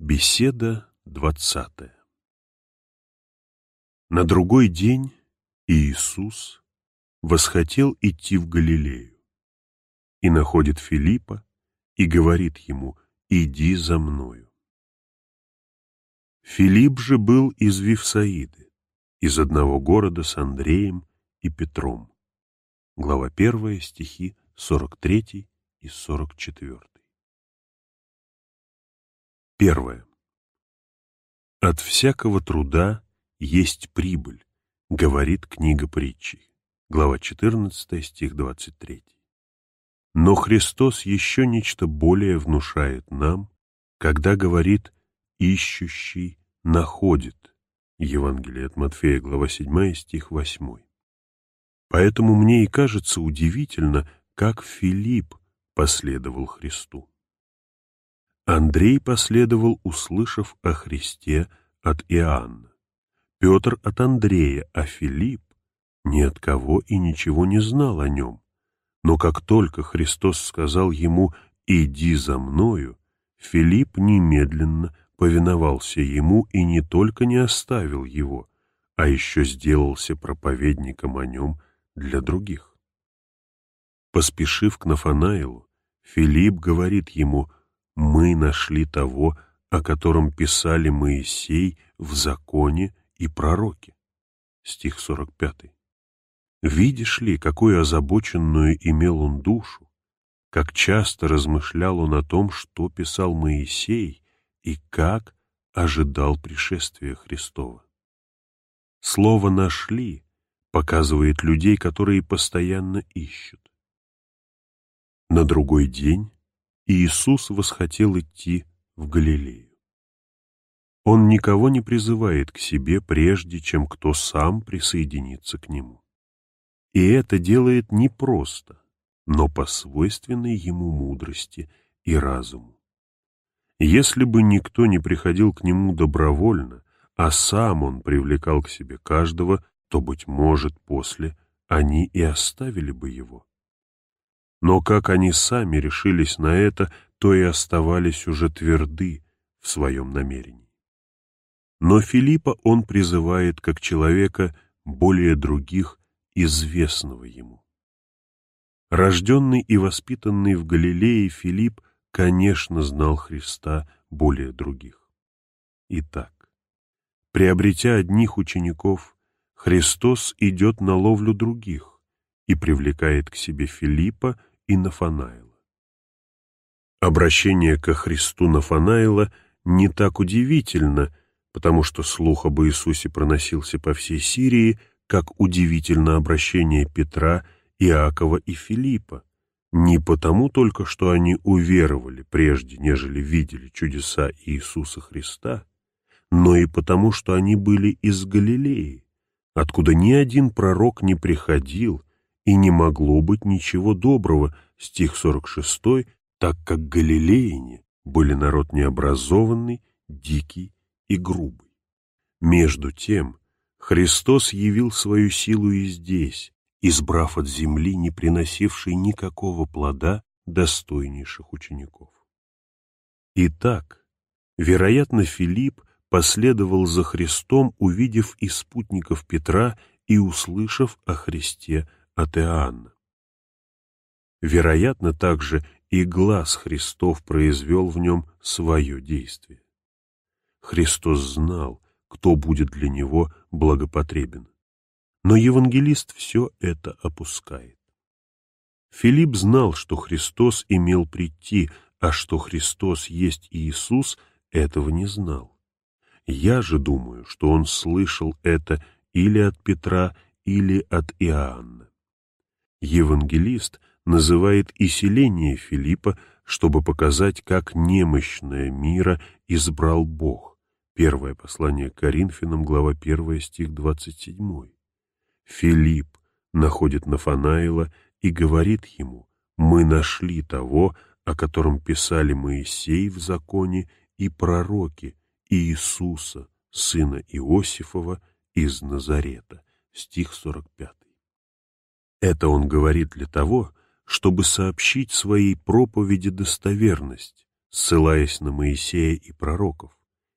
Беседа 20. На другой день Иисус восхотел идти в Галилею и находит Филиппа и говорит ему: «Иди за мною». Филипп же был из Вифсаиды, из одного города с Андреем и Петром. Глава 1, стихи 43 и 44. 1. От всякого труда есть прибыль, говорит книга притчей. Глава 14, стих 23. Но Христос еще нечто более внушает нам, когда говорит: «Ищущий находит». Евангелие от Матфея, глава 7, стих 8. Поэтому мне и кажется удивительно, как Филипп последовал Христу. Андрей последовал, услышав о Христе от Иоанна, Петр от Андрея, а Филипп ни от кого и ничего не знал о нем. Но как только Христос сказал ему: «Иди за мною», Филипп немедленно повиновался ему и не только не оставил его, а еще сделался проповедником о нем для других. Поспешив к Нафанаилу, Филипп говорит ему: «Мы нашли того, о котором писали Моисей в законе и пророки». Стих 45. Видишь ли, какую озабоченную имел он душу, как часто размышлял он о том, что писал Моисей и как ожидал пришествия Христова. Слово «нашли» показывает людей, которые постоянно ищут. На другой день Иисус восхотел идти в Галилею. Он никого не призывает к себе, прежде чем кто сам присоединится к Нему. И это делает не просто, но по свойственной Ему мудрости и разуму. Если бы никто не приходил к Нему добровольно, а сам Он привлекал к себе каждого, то, быть может, после они и оставили бы Его. Но как они сами решились на это, то и оставались уже тверды в своем намерении. Но Филиппа он призывает как человека более других, известного ему. Рожденный и воспитанный в Галилее, Филипп, конечно, знал Христа более других. Итак, приобретя одних учеников, Христос идет на ловлю других и привлекает к себе Филиппа и Нафанаила. Обращение ко Христу Нафанаила не так удивительно, потому что слух об Иисусе проносился по всей Сирии, как удивительно обращение Петра, Иакова и Филиппа, не потому только, что они уверовали прежде, нежели видели чудеса Иисуса Христа, но и потому, что они были из Галилеи, откуда ни один пророк не приходил, и не могло быть ничего доброго, стих 46, так как галилеяне были народ необразованный, дикий и грубый. Между тем, Христос явил свою силу и здесь, избрав от земли не приносившей никакого плода достойнейших учеников. Итак, вероятно, Филипп последовал за Христом, увидев и спутников Петра и услышав о Христе от Иоанна. Вероятно, также и глас Христов произвел в нем свое действие. Христос знал, кто будет для него благопотребен. Но евангелист все это опускает. Филипп знал, что Христос имел прийти, а что Христос есть Иисус, этого не знал. Я же думаю, что он слышал это или от Петра, или от Иоанна. Евангелист называет и селение Филиппа, чтобы показать, как немощное мира избрал Бог. Первое послание к Коринфянам, глава 1, стих 27. Филипп находит Нафанаила и говорит ему: «Мы нашли того, о котором писали Моисей в законе и пророки, Иисуса, сына Иосифова, из Назарета». Стих 45. Это он говорит для того, чтобы сообщить своей проповеди достоверность, ссылаясь на Моисея и пророков,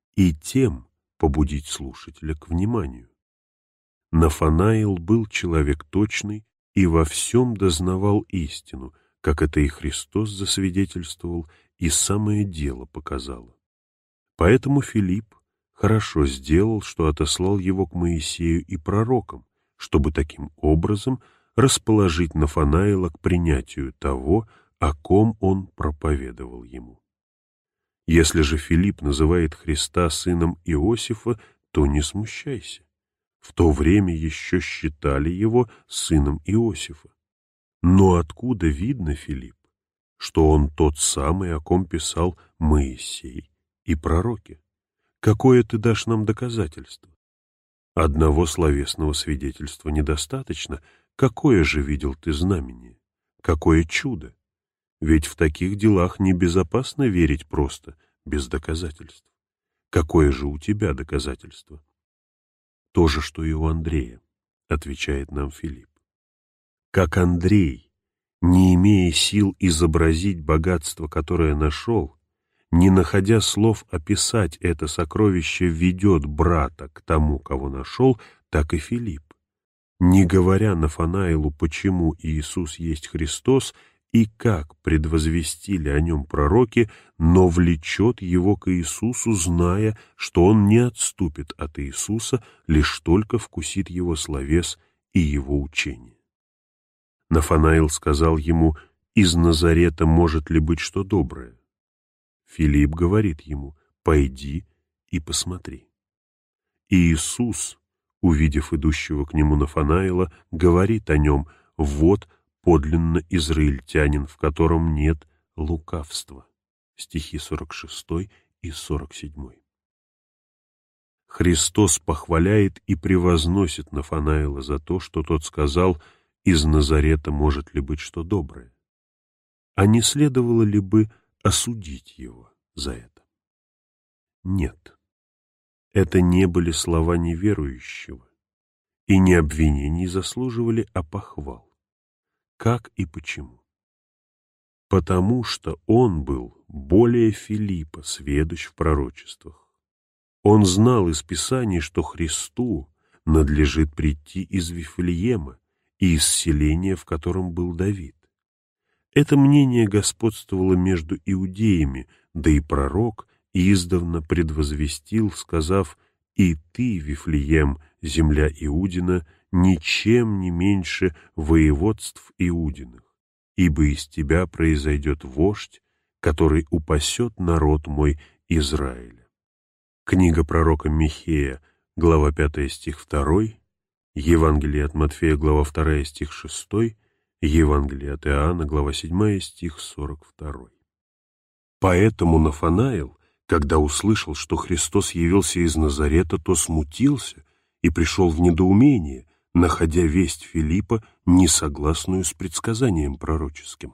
и тем побудить слушателя к вниманию. Нафанаил был человек точный и во всем дознавал истину, как это и Христос засвидетельствовал, и самое дело показало. Поэтому Филипп хорошо сделал, что отослал его к Моисею и пророкам, чтобы таким образом расположить Нафанаила к принятию того, о ком он проповедовал ему. Если же Филипп называет Христа сыном Иосифа, то не смущайся. В то время еще считали его сыном Иосифа. Но откуда видно, Филипп, что он тот самый, о ком писал Моисей и пророки? Какое ты дашь нам доказательство? Одного словесного свидетельства недостаточно. Какое же видел ты знамение? Какое чудо? Ведь в таких делах небезопасно верить просто, без доказательств. Какое же у тебя доказательство? То же, что и у Андрея, отвечает нам Филипп. Как Андрей, не имея сил изобразить богатство, которое нашел, не находя слов описать это сокровище, ведет брата к тому, кого нашел, так и Филипп, не говоря Нафанаилу, почему Иисус есть Христос и как предвозвестили о нем пророки, но влечет его к Иисусу, зная, что он не отступит от Иисуса, лишь только вкусит его словес и его учение. Нафанаил сказал ему: «Из Назарета может ли быть что доброе?» Филипп говорит ему: «Пойди и посмотри». И Иисус, увидев идущего к нему Нафанаила, говорит о нем: «Вот подлинно израильтянин, в котором нет лукавства». Стихи 46 и 47. Христос похваляет и превозносит Нафанаила за то, что тот сказал: «Из Назарета может ли быть что доброе?» А не следовало ли бы осудить его за это? Нет. Это не были слова неверующего, и не обвинений заслуживали, а похвал. Как и почему? Потому что он был более Филиппа сведущ в пророчествах. Он знал из Писаний, что Христу надлежит прийти из Вифлеема и из селения, в котором был Давид. Это мнение господствовало между иудеями, да и пророк издавна предвозвестил, сказав: «И ты, Вифлеем, земля Иудина, ничем не меньше воеводств Иудиных, ибо из тебя произойдет вождь, который упасет народ мой Израиля». Книга пророка Михея, глава 5, стих 2, Евангелие от Матфея, глава 2, стих 6, Евангелие от Иоанна, глава 7, стих 42. Поэтому Нафанаил, когда услышал, что Христос явился из Назарета, то смутился и пришел в недоумение, находя весть Филиппа несогласную с предсказанием пророческим.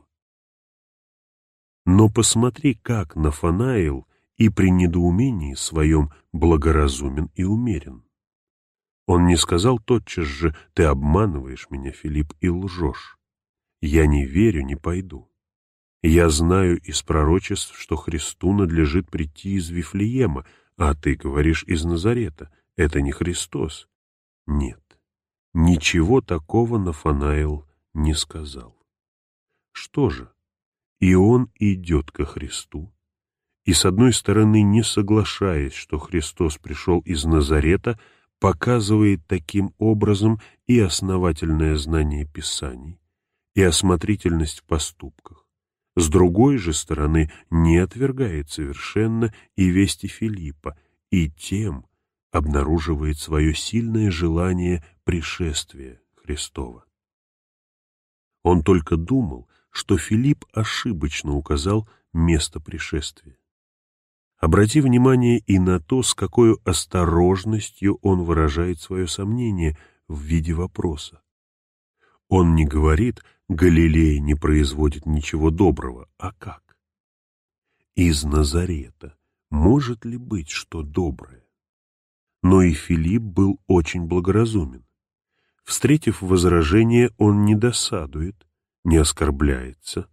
Но посмотри, как Нафанаил и при недоумении своем благоразумен и умерен. Он не сказал тотчас же: «Ты обманываешь меня, Филипп, и лжешь. Я не верю, не пойду. Я знаю из пророчеств, что Христу надлежит прийти из Вифлеема, а ты говоришь из Назарета. Это не Христос». Нет, ничего такого Нафанаил не сказал. Что же? И он идет ко Христу, и с одной стороны, не соглашаясь, что Христос пришел из Назарета, показывает таким образом и основательное знание Писаний, и осмотрительность в поступках. С другой же стороны, не отвергает совершенно и вести Филиппа, и тем обнаруживает свое сильное желание пришествия Христова. Он только думал, что Филипп ошибочно указал место пришествия. Обрати внимание и на то, с какой осторожностью он выражает свое сомнение в виде вопроса. Он не говорит: «Галилея не производит ничего доброго», а как? Из Назарета может ли быть что доброе? Но и Филипп был очень благоразумен. Встретив возражение, он не досадует, не оскорбляется,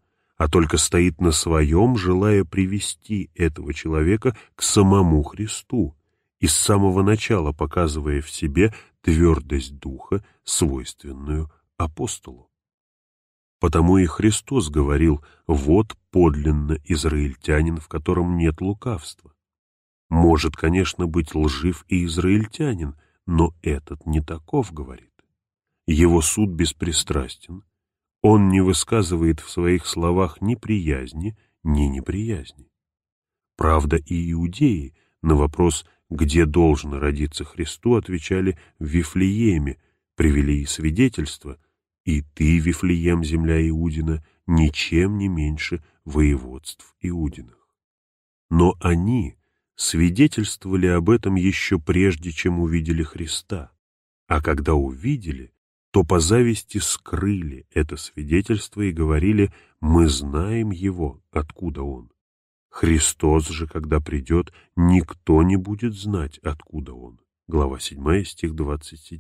а только стоит на своем, желая привести этого человека к самому Христу и с самого начала показывая в себе твердость духа, свойственную апостолу. Потому и Христос говорил: «Вот подлинно израильтянин, в котором нет лукавства». Может, конечно, быть лжив и израильтянин, но этот не таков, говорит. Его суд беспристрастен, он не высказывает в своих словах ни приязни, ни неприязни. Правда, и иудеи на вопрос, где должно родиться Христу, отвечали: в Вифлееме, привели и свидетельство: и ты, Вифлеем, земля Иудина, ничем не меньше воеводств Иудиных. Но они свидетельствовали об этом еще прежде, чем увидели Христа, а когда увидели, то по зависти скрыли это свидетельство и говорили: мы знаем его, откуда он. Христос же, когда придет, никто не будет знать, откуда он. Глава 7, стих 27.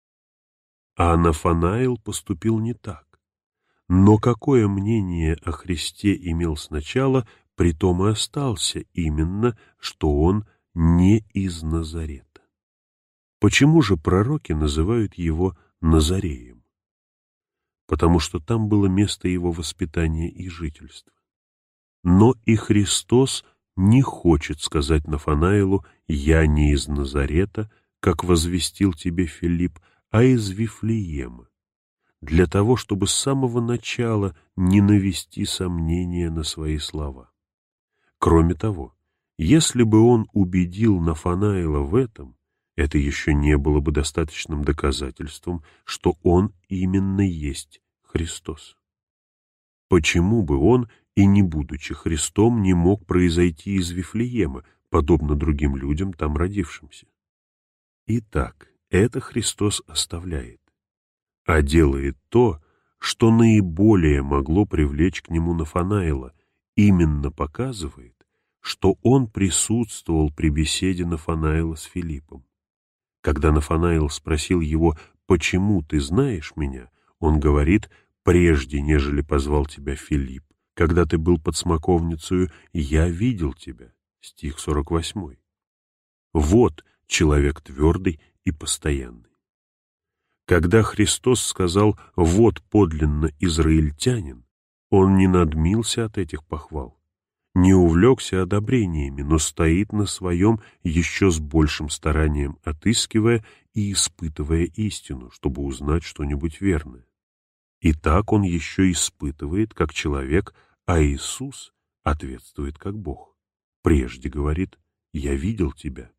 А Нафанаил поступил не так. Но какое мнение о Христе имел сначала, притом и остался именно, что он не из Назарета. Почему же пророки называют его Назареем? Потому что там было место его воспитания и жительства. Но и Христос не хочет сказать Нафанаилу: «Я не из Назарета, как возвестил тебе Филипп, а из Вифлеема», для того, чтобы с самого начала не навести сомнения на свои слова. Кроме того, если бы он убедил Нафанаила в этом, это еще не было бы достаточным доказательством, что он именно есть Христос. Почему бы он, и не будучи Христом, не мог произойти из Вифлеема, подобно другим людям, там родившимся? Итак, это Христос оставляет, а делает то, что наиболее могло привлечь к нему Нафанаила, именно показывает, что он присутствовал при беседе Нафанаила с Филиппом. Когда Нафанаил спросил его: «Почему ты знаешь меня?», он говорит: «Прежде, нежели позвал тебя Филипп, когда ты был под смоковницею, я видел тебя». Стих 48. Вот человек твердый и постоянный. Когда Христос сказал: «Вот подлинно израильтянин», он не надмился от этих похвал, не увлекся одобрениями, но стоит на своем еще с большим старанием, отыскивая и испытывая истину, чтобы узнать что-нибудь верное. И так он еще испытывает как человек, а Иисус ответствует как Бог. Прежде говорит: «Я видел тебя».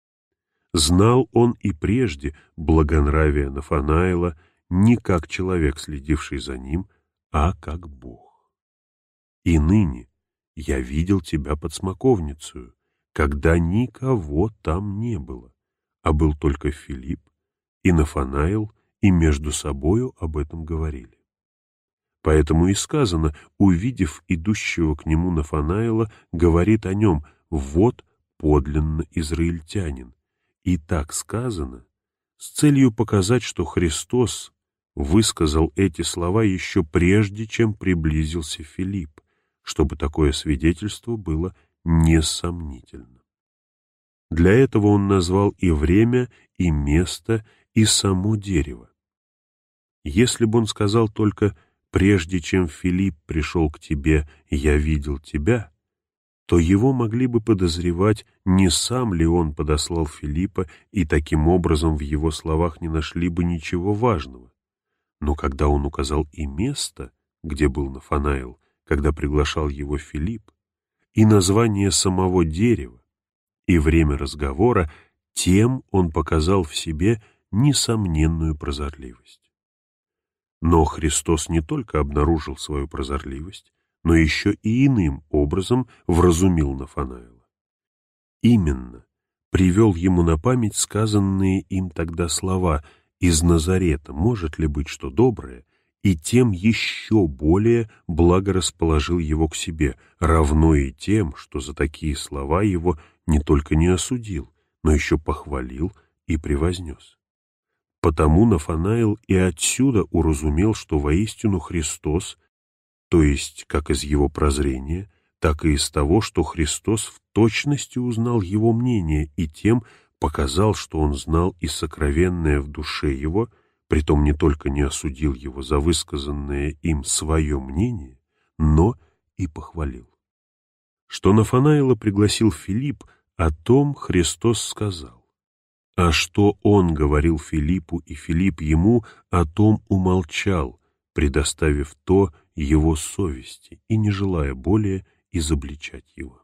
Знал он и прежде благонравие Нафанаила не как человек, следивший за ним, а как Бог. И ныне я видел тебя под смоковницею, когда никого там не было, а был только Филипп и Нафанаил, и между собою об этом говорили. Поэтому и сказано: увидев идущего к нему Нафанаила, говорит о нем: «Вот подлинно израильтянин». И так сказано с целью показать, что Христос высказал эти слова еще прежде, чем приблизился Филипп, чтобы такое свидетельство было несомнительно. Для этого он назвал и время, и место, и само дерево. Если бы он сказал только: «Прежде чем Филипп пришел к тебе, я видел тебя», то его могли бы подозревать, не сам ли он подослал Филиппа, и таким образом в его словах не нашли бы ничего важного. Но когда он указал и место, где был Нафанаил, когда приглашал его Филипп, и название самого дерева, и время разговора, тем он показал в себе несомненную прозорливость. Но Христос не только обнаружил свою прозорливость, но еще и иным образом вразумил Нафанаила. Именно привел ему на память сказанные им тогда слова: «Из Назарета может ли быть что доброе?» И тем еще более благорасположил его к себе, равно и тем, что за такие слова его не только не осудил, но еще похвалил и превознес. Потому Нафанаил и отсюда уразумел, что воистину Христос то есть как из его прозрения, так и из того, что Христос в точности узнал его мнение и тем показал, что он знал и сокровенное в душе его, притом не только не осудил его за высказанное им свое мнение, но и похвалил. Что Нафанаила пригласил Филипп, о том Христос сказал. А что он говорил Филиппу, и Филипп ему, о том умолчал, предоставив то его совести и не желая более изобличать его.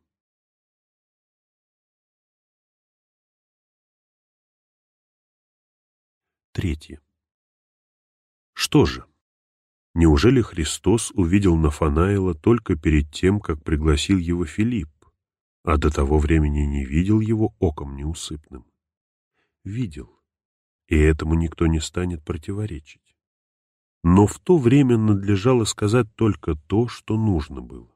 Третье. Что же? Неужели Христос увидел Нафанаила только перед тем, как пригласил его Филипп, а до того времени не видел его оком неусыпным? Видел, и этому никто не станет противоречить. Но в то время надлежало сказать только то, что нужно было.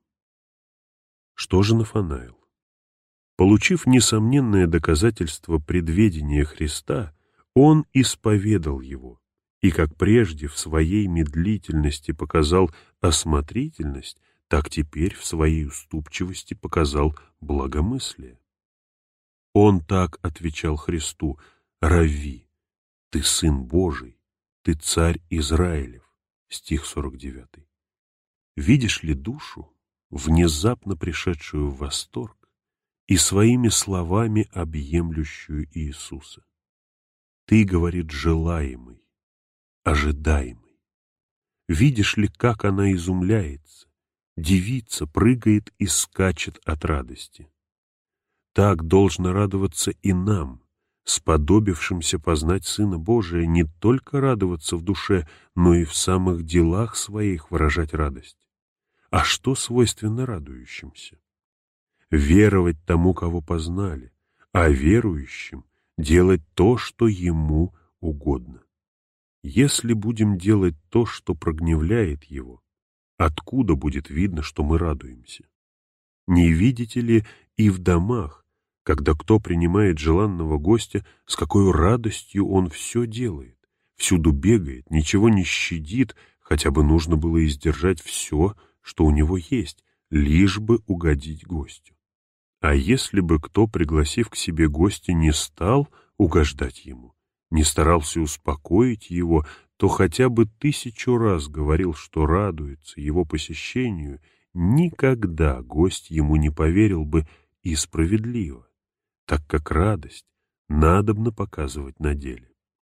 Что же Нафанаил? Получив несомненное доказательство предведения Христа, он исповедал его, и как прежде в своей медлительности показал осмотрительность, так теперь в своей уступчивости показал благомыслие. Он так отвечал Христу: «Равви, ты Сын Божий, ты Царь Израилев». Стих 49. Видишь ли душу, внезапно пришедшую в восторг и своими словами объемлющую Иисуса? Ты, говорит, желаемый, ожидаемый. Видишь ли, как она изумляется, дивится, прыгает и скачет от радости? Так должно радоваться и нам, сподобившимся познать Сына Божия, не только радоваться в душе, но и в самых делах своих выражать радость. А что свойственно радующимся? Веровать тому, кого познали, а верующим делать то, что ему угодно. Если будем делать то, что прогневляет его, откуда будет видно, что мы радуемся? Не видите ли и в домах, когда кто принимает желанного гостя, с какой радостью он все делает, всюду бегает, ничего не щадит, хотя бы нужно было издержать все, что у него есть, лишь бы угодить гостю. А если бы кто, пригласив к себе гостя, не стал угождать ему, не старался успокоить его, то хотя бы 1000 раз говорил, что радуется его посещению, никогда гость ему не поверил бы, и справедливо, так как радость надобно показывать на деле.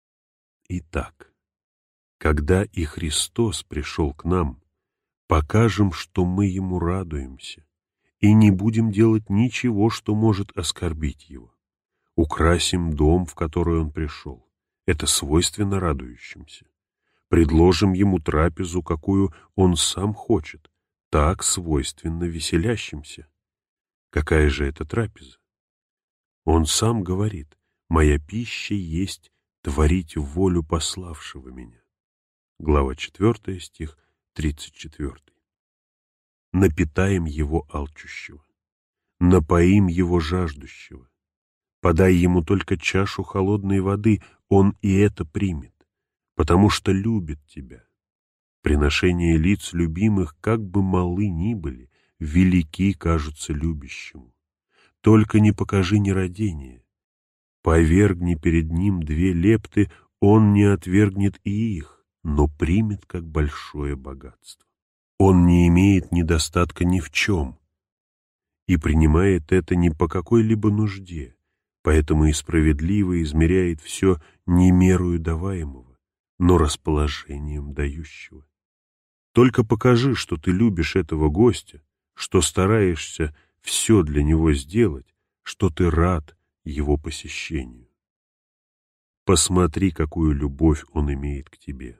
Итак, когда и Христос пришел к нам, покажем, что мы Ему радуемся, и не будем делать ничего, что может оскорбить Его. Украсим дом, в который Он пришел. Это свойственно радующимся. Предложим Ему трапезу, какую Он сам хочет. Так свойственно веселящимся. Какая же это трапеза? Он сам говорит: «Моя пища есть творить волю пославшего меня». Глава 4, стих 34. Напитаем его алчущего, напоим его жаждущего, подай ему только чашу холодной воды, он и это примет, потому что любит тебя. Приношения лиц любимых, как бы малы ни были, велики кажутся любящему. Только не покажи нерадения. Повергни перед ним 2 лепты, он не отвергнет и их, но примет как большое богатство. Он не имеет недостатка ни в чем и принимает это не по какой-либо нужде, поэтому и справедливо измеряет все не мерою даваемого, но расположением дающего. Только покажи, что ты любишь этого гостя, что стараешься все для него сделать, что ты рад его посещению. Посмотри, какую любовь он имеет к тебе.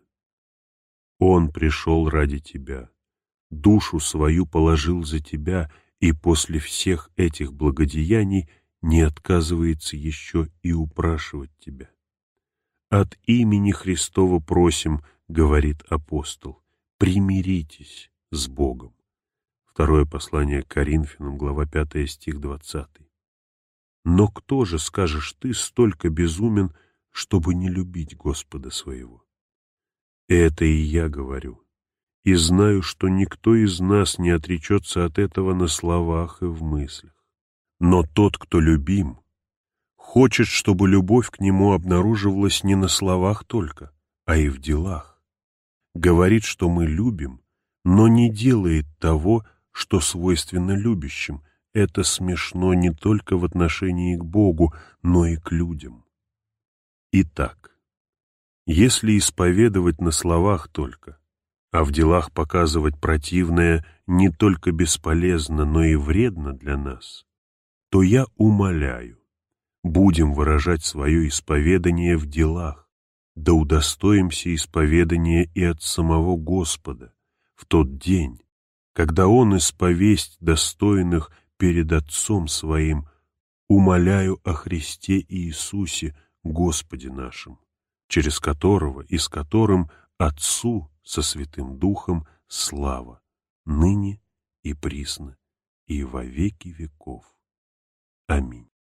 Он пришел ради тебя, душу свою положил за тебя, и после всех этих благодеяний не отказывается еще и упрашивать тебя. От имени Христова просим, говорит апостол, примиритесь с Богом. Второе послание к Коринфянам, глава 5, стих 20. Но кто же, скажешь ты, столько безумен, чтобы не любить Господа своего? Это и я говорю, и знаю, что никто из нас не отречется от этого на словах и в мыслях. Но тот, кто любим, хочет, чтобы любовь к нему обнаруживалась не на словах только, а и в делах. Говорит, что мы любим, но не делает того, что свойственно любящим. Это смешно не только в отношении к Богу, но и к людям. Итак, если исповедовать на словах только, а в делах показывать противное не только бесполезно, но и вредно для нас, то я умоляю, будем выражать свое исповедание в делах, да удостоимся исповедания и от самого Господа в тот день, когда Он исповесть достойных перед Отцом Своим, умоляю о Христе Иисусе, Господе нашим, через которого и с которым Отцу со Святым Духом слава, ныне и присно, и во веки веков. Аминь.